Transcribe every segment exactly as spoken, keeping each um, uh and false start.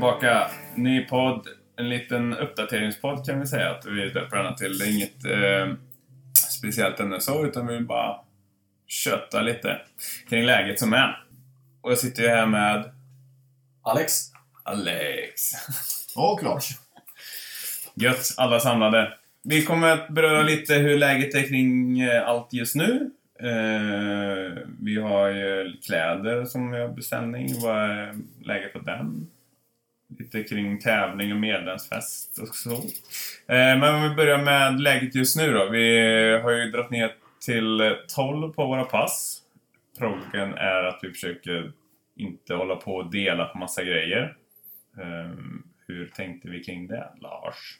tillbaka. Ny podd. En liten uppdateringspodd kan vi säga att vi döper den till. Det är inget eh, speciellt ännu så, utan vi vill bara köta lite kring läget som är. Och jag sitter ju här med Alex. Alex. Och Lars. Gött, alla samlade. Vi kommer att beröra lite hur läget är kring allt just nu. Eh, vi har ju kläder som vi har beställning. Vad är läget på den? Lite kring tävling och medlemsfest och så. Eh, men om vi börjar med läget just nu då. Vi har ju dragit ner till tolv på våra pass. Proggen är att vi försöker inte hålla på och dela på massa grejer. Eh, hur tänkte vi kring det, Lars?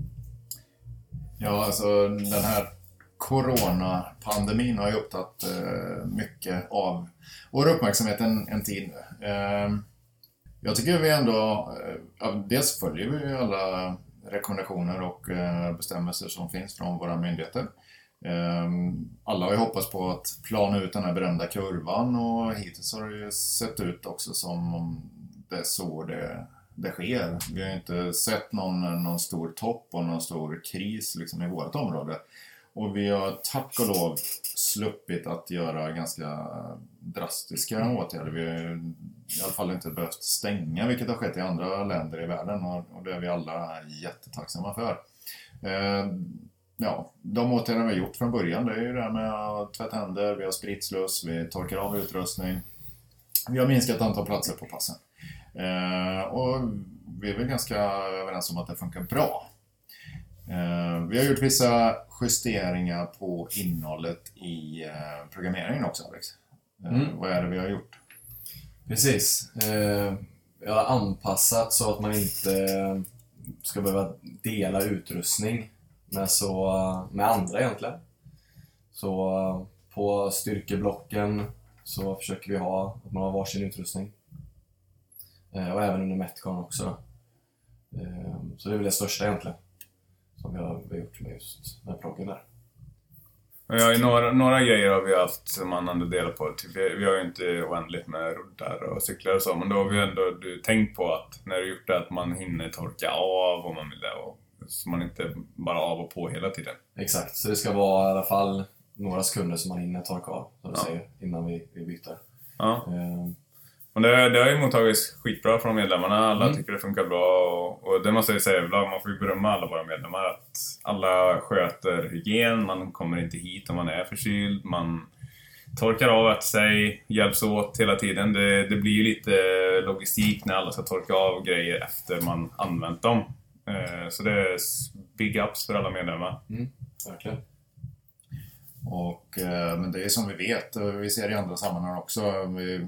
Ja, alltså den här coronapandemin har ju upptagit eh, mycket av vår uppmärksamhet en, en tid nu. Eh, jag tycker vi ändå, eh, dels följer vi alla rekommendationer och eh, bestämmelser som finns från våra myndigheter. Eh, alla har ju hoppats på att plana ut den här berömda kurvan, och hittills har det ju sett ut också som om det är så det det sker. Vi har inte sett någon, någon stor topp och någon stor kris liksom i vårt område. Och vi har tack och lov sluppit att göra ganska drastiska åtgärder. Vi har i alla fall inte behövt stänga, vilket har skett i andra länder i världen. Och, och det är vi alla jättetacksamma för. Eh, ja, de åtgärder vi har gjort från början, det är ju det här med att tvätta händer, vi har spritsluss, vi torkar av utrustning. Vi har minskat antal platser på passen. Uh, och vi är väl ganska överens om att det funkar bra. Uh, vi har gjort vissa justeringar på innehållet i uh, programmeringen också, Alex. Uh, mm. Vad är det vi har gjort? Precis. Uh, vi har anpassat så att man inte ska behöva dela utrustning med, så, med andra egentligen. Så uh, på styrkeblocken så försöker vi ha att man har varsin utrustning. Och även under Metcon också då. Så det är väl det största egentligen som vi har, vi har gjort med just med proggen där. Ja, några, några grejer har vi haft som man ändå delar på. Typ, vi, vi har ju inte oändligt med roddar och cyklar och så. Men då har vi ändå du, tänkt på att när du gjort det att man hinner torka av om man vill det. Och, så man inte bara av och på hela tiden. Exakt, så det ska vara i alla fall några sekunder som man hinner torka av, som du ja. säger, innan vi, vi byter. Ja. Um, Och det, det har ju mottagits skitbra från medlemmarna. Alla mm. tycker det funkar bra. Och, och det måste jag säga, man får ju berömma alla våra medlemmar. Att alla sköter hygien. Man kommer inte hit om man är förkyld. Man torkar av ett sig. Hjälps åt hela tiden. Det, det blir ju lite logistik när alla ska torka av grejer efter man använt dem. Eh, så det är big ups för alla medlemmar. Mm, verkligen. Och, eh, men det är som vi vet. Vi ser i andra sammanhang också. Vi,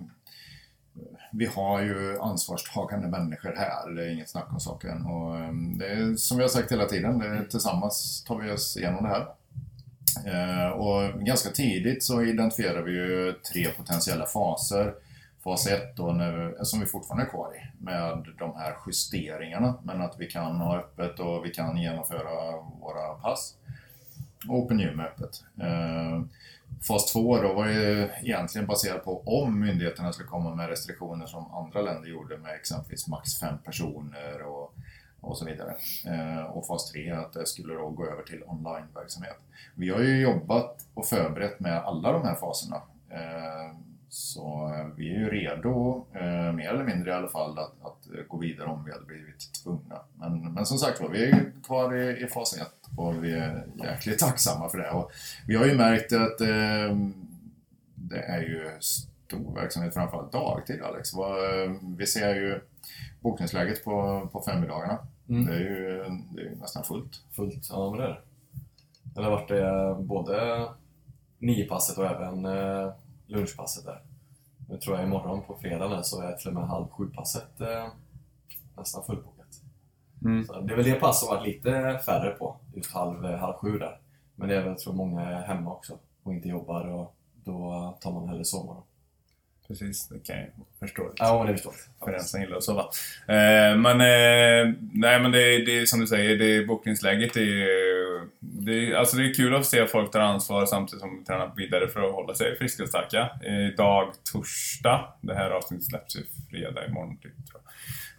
Vi har ju ansvarstagande människor här, det är inget snack om saken. Och det är, som vi har sagt hela tiden, det är, tillsammans tar vi oss igenom det här. Eh, och ganska tidigt så identifierar vi ju tre potentiella faser. Fas ett då, nu, som vi fortfarande är kvar i, med de här justeringarna. Men att vi kan ha öppet och vi kan genomföra våra pass. Open Gym är öppet. Eh, Fas två då var ju egentligen baserad på om myndigheterna skulle komma med restriktioner som andra länder gjorde med exempelvis max fem personer och, och så vidare. Eh, och fas tre att det skulle då gå över till onlineverksamhet. Vi har ju jobbat och förberett med alla de här faserna. Eh, så vi är ju redo, eh, mer eller mindre i alla fall, att, att gå vidare om vi hade blivit tvungna. Men, men som sagt var, vi är ju kvar i, i fas ett. Och vi är jäkligt tacksamma för det. Och vi har ju märkt att eh, det är ju stor verksamhet, framförallt dagtid, Alex. Vi ser ju bokningsläget på, på femdagarna. Mm. Det är ju det är nästan fullt. Fullt, ja men det är det. Det har varit det både niopasset och även eh, lunchpasset där. Nu tror jag imorgon på fredag så är till och med halv sju-passet eh, nästan fullbokat. Mm. Så det är väl det pass som varit lite färre på, just halv, halv sju där. Men det är väl, jag tror många är hemma också och inte jobbar, och då tar man hellre sovmorgon. Precis, det kan jag förstå. Ja, men det förstår jag. För den som gillar att sova. Eh, men eh, nej, men det, det är som du säger, det är bokningsläget. Det är, det, är, alltså det är kul att se att folk tar ansvar samtidigt som de tränar vidare för att hålla sig friska och starka. Idag, torsdag, det här avsnittet släpps ju fredag imorgon, typ, tror jag.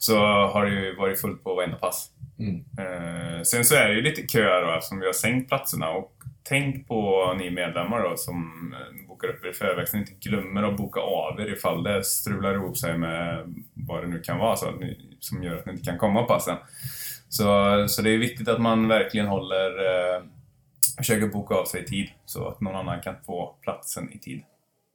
så har det ju varit fullt på varenda pass. Mm. Eh, sen så är det ju lite köer då, eftersom vi har sänkt platserna. Och tänk på ni medlemmar då som bokar upp er i förväg, så ni inte glömmer att boka av er ifall det strular ihop sig med vad det nu kan vara så att ni, som gör att ni inte kan komma på passen. Så, så det är viktigt att man verkligen håller, eh, försöker boka av sig i tid så att någon annan kan få platsen i tid.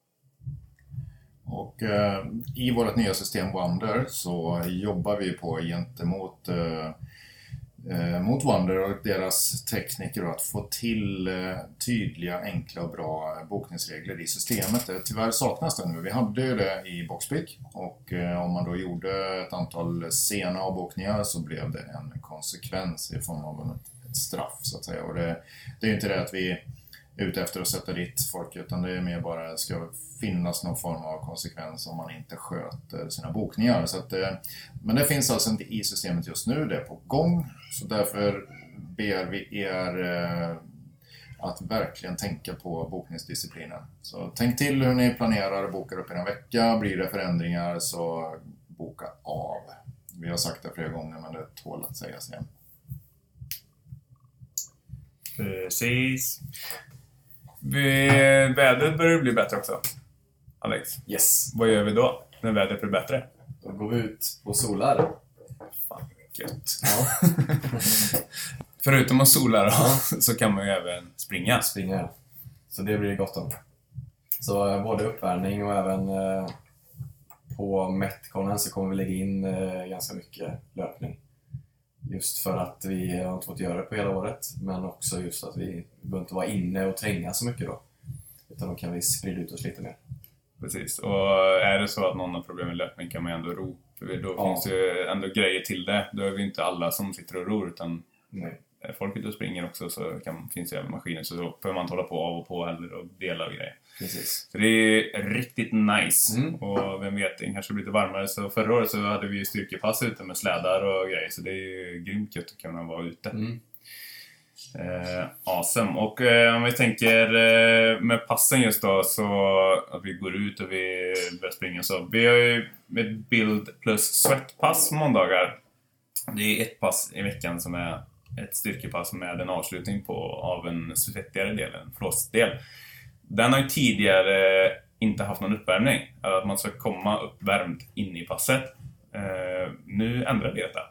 Och eh, i vårt nya system Wonder så jobbar vi på gentemot eh, eh, mot Wonder och deras tekniker att få till eh, tydliga, enkla och bra bokningsregler i systemet. Tyvärr saknas det nu. Vi hade ju det i Boxpeak och eh, om man då gjorde ett antal sena avbokningar så blev det en konsekvens i form av ett, ett straff så att säga. Och det, det är ju inte det att vi ute efter att sätta dit folk, utan det är mer bara att ska finnas någon form av konsekvens om man inte sköter sina bokningar. Så att, men det finns alltså inte i systemet just nu, det är på gång. Så därför ber vi er att verkligen tänka på bokningsdisciplinen. Så tänk till hur ni planerar och bokar upp i en vecka. Blir det förändringar så boka av. Vi har sagt det flera gånger, men det tål att sägas igen. Precis. Vi, vädret börjar bli bättre också. Alex, Yes. vad gör vi då när vädret blir bättre? Då går vi ut och solar. Fan, gött. Ja. Förutom att sola då, så kan man ju även springa. Springa. Så det blir gott om. Så eh, både uppvärmning och även eh, på Metconen så kommer vi lägga in eh, ganska mycket löpning. Just för att vi har inte fått göra det på hela året, men också just att vi behöver inte vara inne och tränga så mycket då. Utan då kan vi sprida ut oss lite mer. Precis, och är det så att någon har problem med löpning kan man ju ändå ro. Då Ja. finns ju ändå grejer till det. Då är vi inte alla som sitter och ror, utan Nej. är folk ute och springer också så kan, finns det även maskiner. Så då behöver man inte hålla på av och på heller och dela och grejer. Precis. Så det är riktigt nice. Mm. Och vem vet, det kanske blir lite varmare. Så förra året så hade vi styrkepass ute med slädar och grejer. Så det är ju grymt gött att kunna vara ute. Mm. Eh, awesome. Och eh, om vi tänker eh, med passen just då, så att vi går ut och vi börjar springa så. Vi har ju ett bild plus sweatpass måndagar. Det är ett pass i veckan som är ett styrkepass med en avslutning på av en svettigare del, en flåsdel. Den har ju tidigare inte haft någon uppvärmning. Att man ska komma uppvärmd in i passet. Eh, nu ändrar vi detta.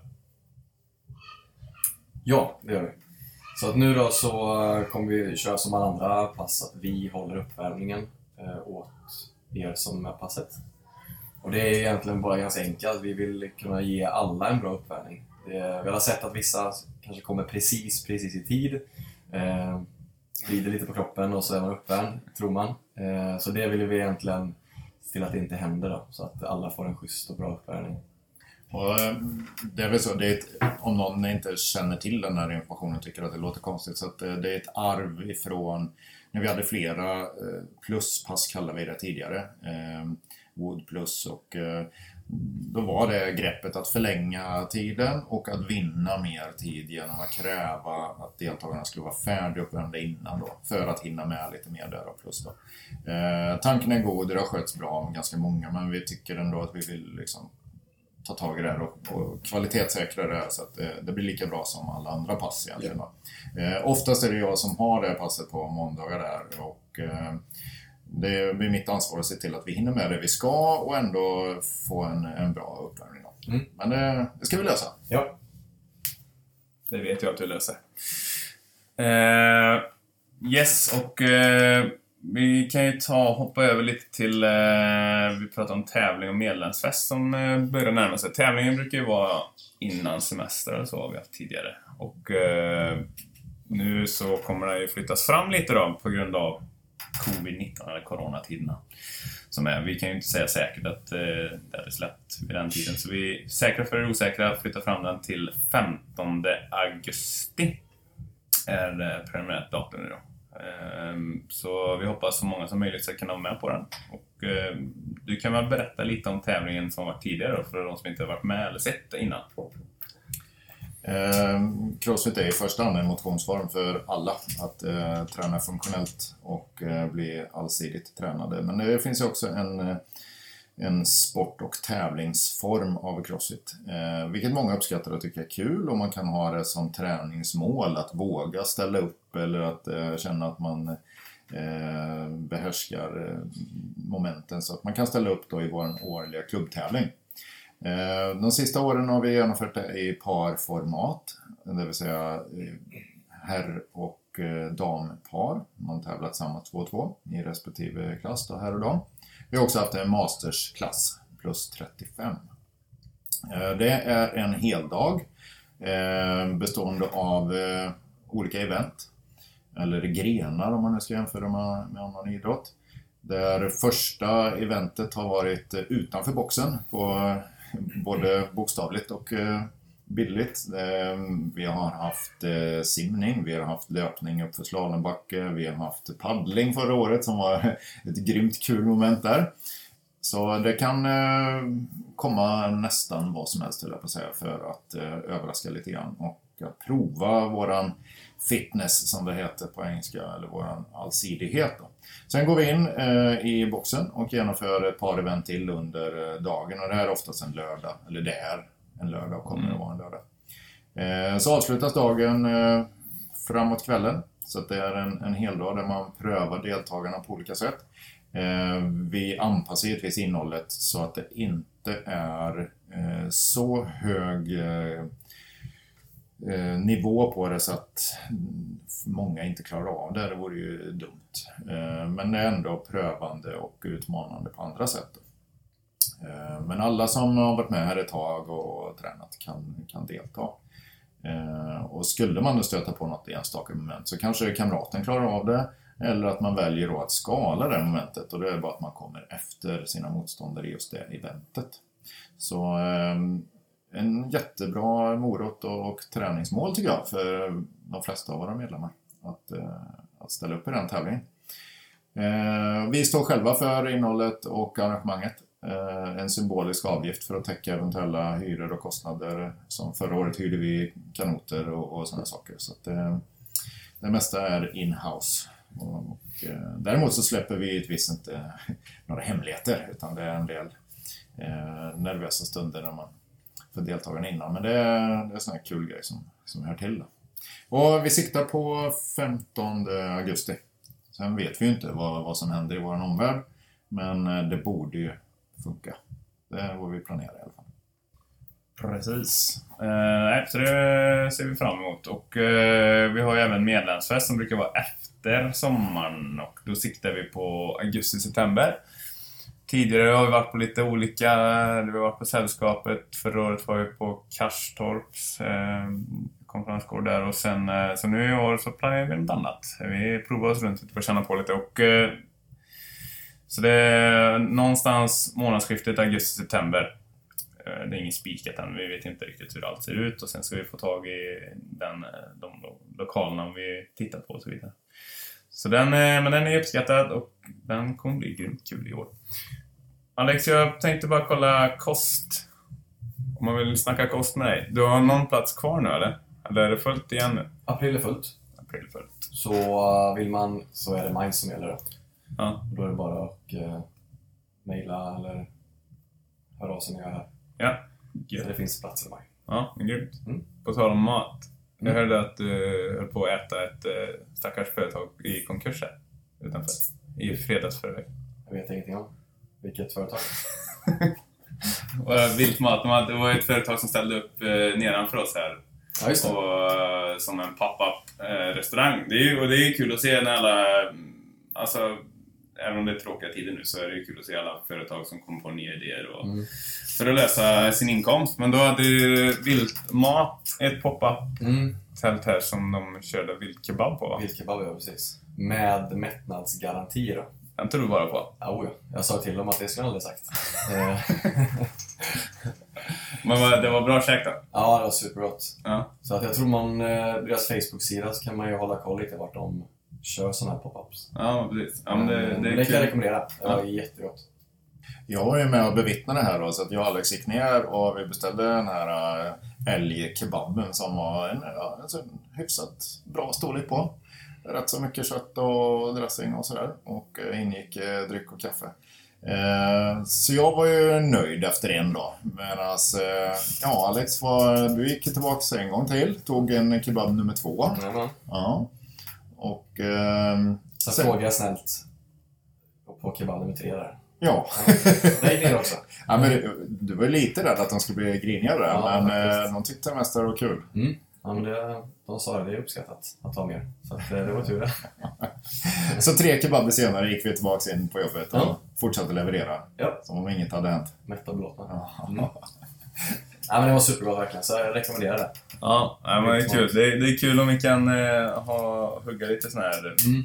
Ja, det gör vi. Så att nu då så kommer vi köra som alla andra pass, att vi håller uppvärmningen eh, åt er som är passet. Och det är egentligen bara ganska enkelt. Vi vill kunna ge alla en bra uppvärmning. Det, vi har sett att vissa kanske kommer precis, precis i tid. Eh, glider lite på kroppen och så är man uppvärmd, tror man. Eh, så det vill vi egentligen se till att det inte händer då. Så att alla får en schysst och bra uppvärmning. Och det är väl så, det är ett, om någon inte känner till den här informationen tycker att det låter konstigt, så att det är ett arv ifrån när vi hade flera pluspass kallar vi det tidigare, eh, Wood plus, och eh, då var det greppet att förlänga tiden och att vinna mer tid genom att kräva att deltagarna skulle vara färdiguppvärmda innan då, för att hinna med lite mer där och plus då. Eh, tanken är god, det har skötts bra med ganska många, men vi tycker ändå att vi vill liksom ta tag i det här och, och kvalitetssäkra det här så att det, det blir lika bra som alla andra pass egentligen. Yeah. Eh, oftast är det jag som har det passet på måndagar där, och eh, det blir mitt ansvar att se till att vi hinner med det vi ska och ändå få en, en bra uppvärmning. Mm. Men det, det ska vi lösa. Ja. Det vet jag att du löser. Eh, yes, och eh, vi kan ju ta hoppa över lite till, eh, vi pratar om tävling och medlemsfest som eh, börjar närma sig. Tävlingen brukar ju vara innan semester och så har vi haft tidigare. Och eh, nu så kommer det ju flyttas fram lite då på grund av covid nitton eller coronatiderna. Som är, vi kan ju inte säga säkert att eh, det är släppt vid den tiden. Så vi är säkra för det osäkra flyttar fram den till femtonde augusti. Är det prenumererat datum nu då. Så vi hoppas så många som möjligt ska kunna vara med på den. Och eh, du kan väl berätta lite om tävlingen som varit tidigare då, för de som inte har varit med eller sett det innan. Eh, Crossfit är i första hand en motionsform för alla att eh, träna funktionellt och eh, bli allsidigt tränade. Men det finns ju också en, en sport- och tävlingsform av CrossFit. Eh, vilket många uppskattar och tycker är kul, och man kan ha det som träningsmål att våga ställa upp eller att eh, känna att man eh, behärskar eh, momenten så att man kan ställa upp då i vår årliga klubbtävling. Eh, de sista åren har vi genomfört det i parformat, det vill säga eh, herr- och eh, dampar. Man tävlar tillsammans två och två i respektive klass då, herr och dam. Vi har också haft en mastersklass plus trettiofem. Det är en heldag bestående av olika event, eller grenar om man nu ska jämföra med annan idrott. Där första eventet har varit utanför boxen, på både bokstavligt och bildligt. Vi har haft simning, vi har haft löpning upp för slalombacke, vi har haft paddling förra året som var ett grymt kul moment där. Så det kan komma nästan vad som helst, på säga, för att överraska lite grann och att prova våran fitness som det heter på engelska, eller våran allsidighet då. Sen går vi in eh, i boxen och genomför ett par event till under dagen, och det här är oftast en lördag, eller det är en lördag och kommer mm. att vara en lördag. Eh, så avslutas dagen eh, framåt kvällen, så att det är en, en hel dag där man prövar deltagarna på olika sätt. Eh, vi anpassar givetvis innehållet så att det inte är eh, så hög eh, eh, nivå på det så att många inte klarar av det. Det vore ju dumt. Eh, men det är ändå prövande och utmanande på andra sätt. Eh, men alla som har varit med här ett tag och tränat kan, kan delta. Eh, och skulle man stöta på något enstaka moment så kanske kamraten klarar av det. Eller att man väljer då att skala det momentet, och det är bara att man kommer efter sina motståndare i just det eventet. Så eh, en jättebra morot och, och träningsmål tycker jag för de flesta av våra medlemmar att, eh, att ställa upp i den tävlingen. Eh, vi står själva för innehållet och arrangemanget. Eh, en symbolisk avgift för att täcka eventuella hyror och kostnader. Som förra året hyrde vi kanoter och, och sådana saker. Så att, eh, det mesta är in-house. Och, eh, däremot så släpper vi givetvis inte några hemligheter, utan det är en del eh, nervösa stunder när man får deltagarna innan. Men det är, det är sån här kul grej som, som hör till. Då. Och vi siktar på femtonde augusti. Sen vet vi ju inte vad, vad som händer i vår omvärld, men det borde ju funka. Det är vad vi planerar i alla fall. Precis. Eh, så det ser vi fram emot. Och eh, vi har ju även medlemsfest som brukar vara efter sommaren, och då siktar vi på augusti-september. Tidigare har vi varit på lite olika, vi har varit på Sällskapet, förra året var vi på Karstorps eh, konferensgård där, och sen eh, så nu i år så planerar vi något annat. Vi provar oss runt för att känna på lite, och eh, så det är någonstans månadsskiftet augusti-september. Det är ingen spikat än, vi vet inte riktigt hur allt ser ut, och sen ska vi få tag i den, de lokalerna vi tittar på och så vidare. Så den, men den är uppskattad och den kommer bli grymt kul i år. Alex, jag tänkte bara kolla kost. Om man vill snacka kost med dig. Du har någon plats kvar nu eller? Eller är det fullt igen nu? April är fullt. April är fullt. Så vill man så är det maj som gäller det. Ja. Då är det bara att uh, mejla eller höra av sig när jag är här. Ja. Så det finns platser i maj. Ja, grymt. Mm. På tal om mat. Jag hörde att du höll på att äta ett uh, stackars företag i konkurs här utanför. I fredags förra veckan. Jag vet ingenting om. Vilket företag? Viltmat. Det var ett företag som ställde upp uh, nedanför oss här. Ja, just det. Och, uh, som en pop-up uh, restaurang. Det är ju, och det är ju kul att se när alla... Alltså, även om det är tråkiga tider nu så är det ju kul att se alla företag som kommer på nya idéer och mm. för att lösa sin inkomst. Men då hade ju Viltmat ett pop-up mm. tält här som de körde viltkebab på. Viltkebab, ja precis. Med mättnadsgaranti då. Den tror du bara på? Ja, ja. Jag sa till dem att det skulle jag aldrig sagt. Men det var bra käk då? Ja, det var supergott. Ja. Så att jag tror man, deras Facebook-sida så kan man ju hålla koll lite vart de kör sådana här pop-ups. Ja, precis. Ja, men det, det, det kan jag rekommendera. Det var ja. jättegott. Jag var ju med och bevittnade det här då, så att jag och Alex gick ner och vi beställde den här älgkebaben som var en, ja, en hyfsat bra storlek på. Rätt så mycket kött och dressing och sådär. Och ingick dryck och kaffe. Eh, så jag var ju nöjd efter en dag. Medan eh, ja, Alex, var, du gick tillbaka en gång till. Tog en kebab nummer två. Mm. Ja. Och... Eh, Sen, sen frågade jag snällt på kebab nummer tre där. Ja. Det gick ner också. Ja, men du, du var lite rädd att de skulle bli griniga där, Ja, men faktiskt. eh, de tyckte mest det var kul. Mm. Ja, men det, de sa det, det är uppskattat att ta mer. Så att, det var tur det. Så tre kebaber senare gick vi tillbaka in på jobbet och Ja. fortsatte leverera. Ja. Som om inget hade hänt. Mätta och belåtna. Ja. Mm. Ja, men det var supergott verkligen, så jag rekommenderar det. Ja, men det är kul. Det är, det är kul om vi kan eh, ha, hugga lite sån här Mm.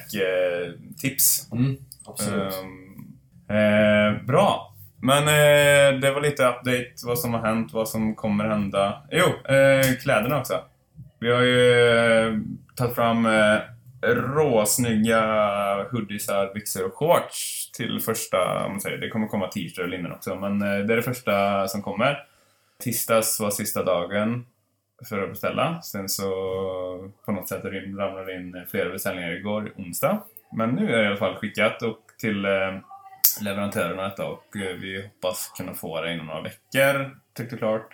käktips. Mm. Absolut. Um, eh, bra. Men eh, det var lite update, vad som har hänt, vad som kommer hända. Jo, eh, kläderna också. Vi har ju eh, tagit fram eh, råsnygga hoodiesar, byxor och shorts till första, om man säger. Det kommer komma t-shirt och linnen också, men eh, det är det första som kommer. Tisdags var sista dagen för att beställa. Sen så på något sätt ramlade in flera beställningar igår, onsdag. Men nu är det i alla fall skickat och till eh, leverantörerna detta och eh, vi hoppas kunna få det inom några veckor, tyckte klart.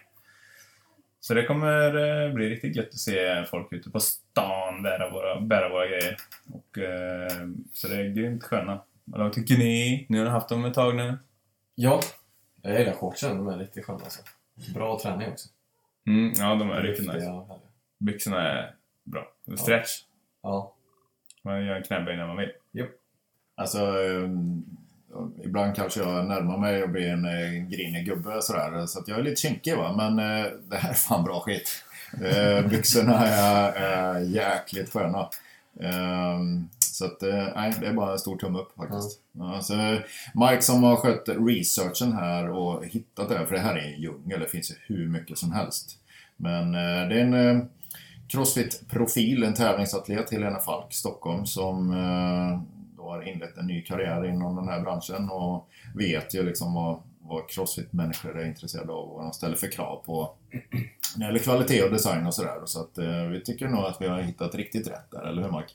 Så det kommer eh, bli riktigt gött att se folk ute på stan bära våra, bära våra grejer. Och, eh, så det är grymt sköna. Och vad tycker ni? Ni har haft dem ett tag nu. Ja, jag gillar shortsen, de är riktigt sköna alltså. Bra träning också. Mm, ja, de är riktigt Lyftiga nice. och härliga. Byxorna är bra. Stretch. Ja. Man gör en knäböj när man vill. Yep. Alltså, eh, ibland kanske jag närmar mig och blir en eh, grinig gubbe sådär. Så att jag är lite kinkig, va? Men eh, det här är fan bra skit. Eh, byxorna är, är jäkligt sköna. Eh, så att, eh, nej, det är bara en stor tumme upp faktiskt. Mm. Ja, så Mike som har skött researchen här och hittat det här, för det här är en djungel, det finns ju hur mycket som helst. Men eh, det är en eh, CrossFit-profil, en tävlingsatlet, Helena Falk, Stockholm, som eh, då har inlett en ny karriär inom den här branschen och vet ju liksom vad, vad CrossFit-människor är intresserade av och vad de ställer för krav på när det gäller kvalitet och design och sådär. Så att eh, vi tycker nog att vi har hittat riktigt rätt där, eller hur Mike?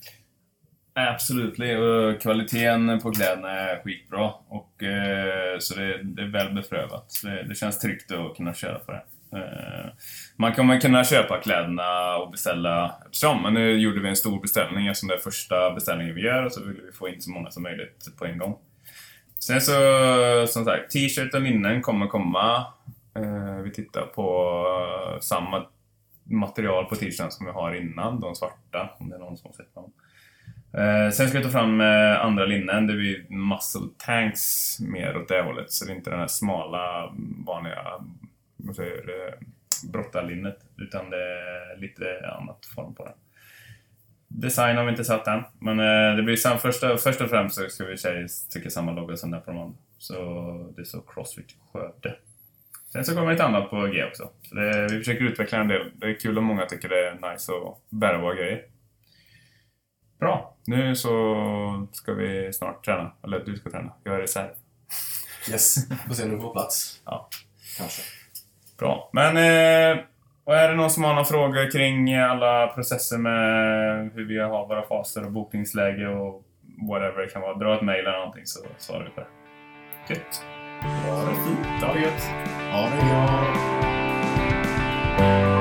Absolut, och kvaliteten på kläderna är skitbra och eh, så det, det är väl beprövat. Det, det känns tryggt att kunna köra på det. Eh, man kommer kunna köpa kläderna och beställa eftersom, men nu gjorde vi en stor beställning eftersom det är första beställningen vi gör och så vill vi få in så många som möjligt på en gång. Sen så, som sagt, t-shirt och linnen kommer komma. Eh, vi tittar på samma material på t-shirten som vi har innan, de svarta, om det är någon som har sett dem. Eh, sen ska vi ta fram eh, andra linnen. Det blir muscle tanks mer åt det hållet. Så det är inte den här smala, vanliga vad säger, eh, brottarlinnet. Utan det är lite annat form på det. Design har vi inte satt än. Men eh, det blir sam- första, först och främst så ska vi tycka samma logga som där på de andra. Så det är så CrossFit Skövde. Sen så kommer ett annat på G också. Så det, vi försöker utveckla en del. Det är kul om många tycker det är nice att bära våra grejer. Bra, nu så ska vi snart träna. Eller du ska träna, jag är reserv. Yes, får se om du får plats. Ja, Kanske. bra. Men eh, och är det någon som har några frågor kring alla processer med hur vi har våra faser och bokningsläge och whatever det kan vara. Dra ett mejl eller någonting så svarar vi på det. Gött. Ja, det är fint. Ja, gött. Ja, det är bra.